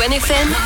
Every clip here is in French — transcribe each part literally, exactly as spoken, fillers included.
One F M,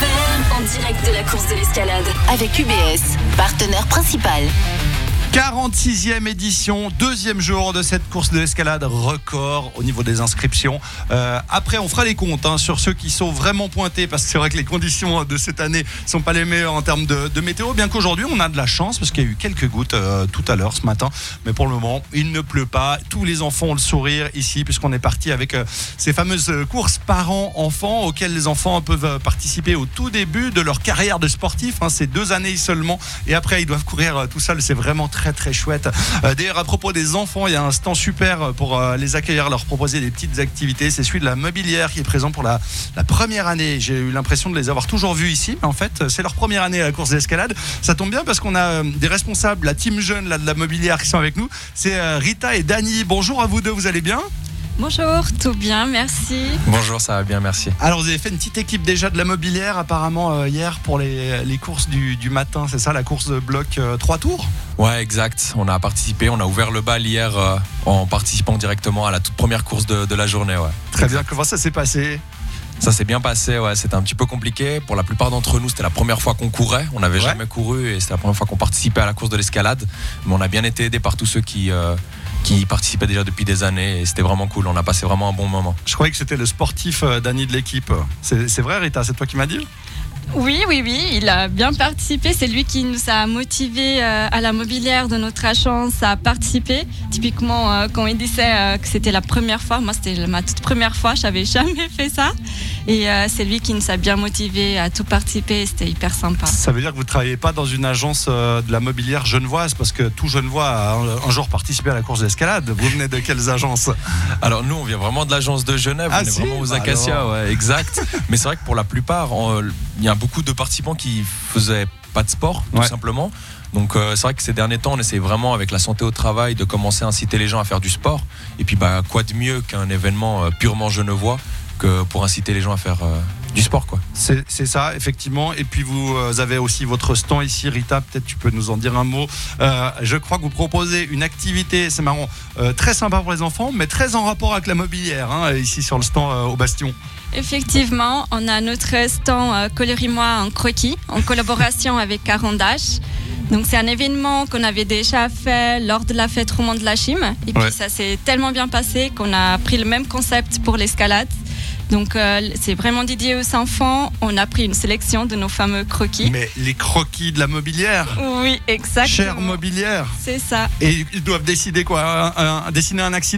en direct de la course de l'escalade. Avec U B S, partenaire principal. quarante-sixième édition, deuxième jour de cette course de l'escalade, record au niveau des inscriptions. Euh, après, on fera les comptes hein, sur ceux qui sont vraiment pointés, parce que c'est vrai que les conditions de cette année ne sont pas les meilleures en termes de, de météo, bien qu'aujourd'hui on a de la chance, parce qu'il y a eu quelques gouttes euh, tout à l'heure ce matin, mais pour le moment, il ne pleut pas. Tous les enfants ont le sourire ici, puisqu'on est parti avec euh, ces fameuses courses parents-enfants, auxquelles les enfants peuvent participer au tout début de leur carrière de sportif. Hein, c'est deux années seulement, et après ils doivent courir euh, tout seuls. C'est vraiment très très chouette. Euh, d'ailleurs, à propos des enfants, il y a un stand super pour euh, les accueillir, leur proposer des petites activités. C'est celui de la mobilière qui est présent pour la, la première année. J'ai eu l'impression de les avoir toujours vus ici, mais en fait, c'est leur première année à la course d'escalade. Ça tombe bien parce qu'on a euh, des responsables, la team jeune là, de la mobilière qui sont avec nous. C'est euh, Rita et Dani. Bonjour à vous deux, vous allez bien ? Bonjour, tout bien, merci. Bonjour, ça va bien, merci. Alors vous avez fait une petite équipe déjà de la mobilière apparemment euh, hier pour les, les courses du, du matin, c'est ça, la course de bloc euh, trois tours ? Ouais, exact, on a participé, on a ouvert le bal hier euh, en participant directement à la toute première course de, de la journée. Ouais. Très bien, comment ça s'est passé ? Ça s'est bien passé, ouais. C'était un petit peu compliqué. Pour la plupart d'entre nous, c'était la première fois qu'on courait. On n'avait ouais. jamais couru et c'était la première fois qu'on participait à la course de l'escalade. Mais on a bien été aidés par tous ceux qui, euh, qui participaient déjà depuis des années et c'était vraiment cool. On a passé vraiment un bon moment. Je croyais que c'était le sportif euh, Dani de l'équipe. C'est, c'est vrai, Rita, c'est toi qui m'as dit ? Oui, oui, oui, il a bien participé. C'est lui qui nous a motivés euh, à la mobilière de notre agence à participer. Typiquement, euh, quand il disait euh, que c'était la première fois, moi c'était ma toute première fois, je n'avais jamais fait ça. Et euh, c'est lui qui nous a bien motivés à tout participer. C'était hyper sympa. Ça veut dire que vous ne travaillez pas dans une agence euh, de la mobilière genevoise, parce que tout Genevois a un, un jour participé à la course d'escalade. Vous venez de quelles agences ? Alors nous, on vient vraiment de l'agence de Genève. Ah, on est si vraiment aux bah Acacias, alors... ouais, exact. Mais c'est vrai que pour la plupart, il y a beaucoup de participants qui faisaient pas de sport, tout ouais. simplement. Donc euh, c'est vrai que ces derniers temps, on essaie vraiment avec la santé au travail de commencer à inciter les gens à faire du sport. Et puis bah, quoi de mieux qu'un événement euh, purement genevois que pour inciter les gens à faire euh, du sport, quoi. C'est, c'est ça, effectivement. Et puis vous euh, avez aussi votre stand ici, Rita. Peut-être tu peux nous en dire un mot. Euh, je crois que vous proposez une activité, c'est marrant, euh, très sympa pour les enfants, mais très en rapport avec la mobilière, hein, ici sur le stand euh, au Bastion. Effectivement, on a notre stand euh, Coloris-moi en croquis, en collaboration avec Carandache. Donc c'est un événement qu'on avait déjà fait lors de la fête romande de la Chime. Et puis ouais. ça s'est tellement bien passé qu'on a pris le même concept pour l'escalade. Donc euh, c'est vraiment dédié aux enfants. On a pris une sélection de nos fameux croquis. Mais les croquis de la mobilière ? Oui, exactement. Chère mobilière ? C'est ça. Et ils doivent décider quoi ? un, un, Dessiner un accident ?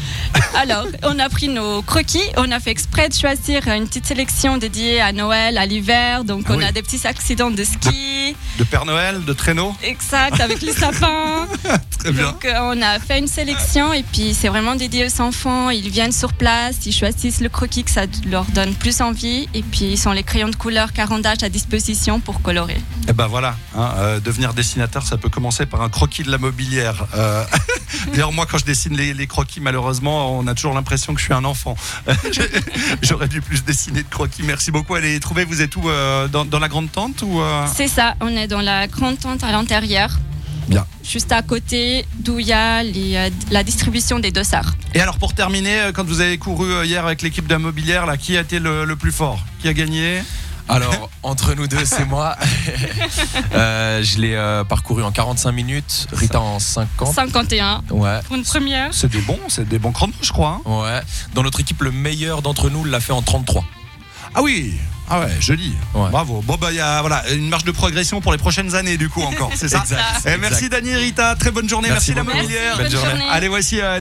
Alors, on a pris nos croquis, on a fait exprès de choisir une petite sélection dédiée à Noël, à l'hiver. Donc, ah on oui. a des petits accidents de ski. De, de Père Noël, de traîneau. Exact, avec les sapins. Très bien. Donc, euh, on a fait une sélection et puis c'est vraiment dédié aux enfants. Ils viennent sur place, ils choisissent le croquis que ça leur donne plus envie. Et puis, ils ont les crayons de couleur Carandache à disposition pour colorer. Et ben voilà, hein, euh, devenir dessinateur, ça peut commencer par un croquis de la mobilière. Euh... D'ailleurs, moi, quand je dessine les, les croquis, malheureusement, on a toujours l'impression que je suis un enfant. J'aurais dû plus dessiner de croquis. Merci beaucoup. Allez trouver, vous êtes où euh, dans, dans la grande tente ou euh... C'est ça, on est dans la grande tente à l'intérieur. Bien. Juste à côté d'où il y a les, euh, la distribution des dossards. Et alors pour terminer, quand vous avez couru hier avec l'équipe de la mobilière, là, qui a été le, le plus fort ? Qui a gagné ? Alors, entre nous deux, c'est moi. euh, je l'ai euh, parcouru en quarante-cinq minutes, Rita en cinquante. cinquante et un. Ouais. Pour une première. C'est des bons, c'est des bons chronos, je crois. Hein. Ouais. Dans notre équipe, le meilleur d'entre nous l'a fait en trente-trois. Ah oui. Ah ouais, joli. Ouais. Bravo. Bon bah il y a voilà une marge de progression pour les prochaines années du coup encore, c'est ça. Exact. Et merci Dani et Rita, très bonne journée, merci, merci la mobilière. Merci, bonne journée. Allez voici. Euh...